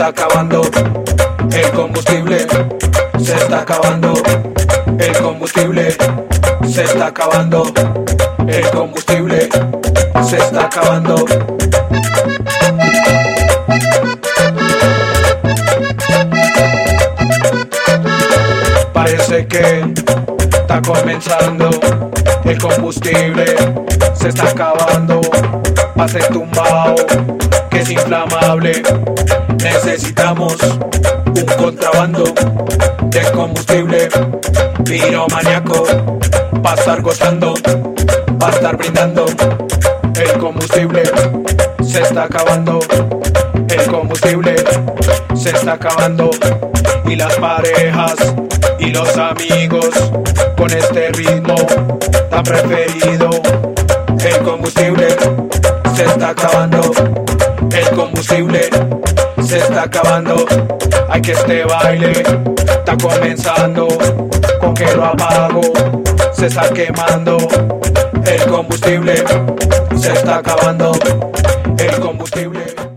acabando, el combustible se está acabando, el combustible se está acabando, el combustible se está acabando. Parece que está comenzando, el combustible se está acabando. Pase tumbao, que es inflamable. Necesitamos un contrabando de combustible piromaniaco, pa' estar gozando, pa' estar brindando. El combustible se está acabando, el combustible se está acabando. Y las parejas y los amigos con este ritmo tan preferido. El combustible se está acabando, el combustible se está acabando. Hay que este baile está comenzando, con que lo apago se está quemando. El combustible se está acabando, el combustible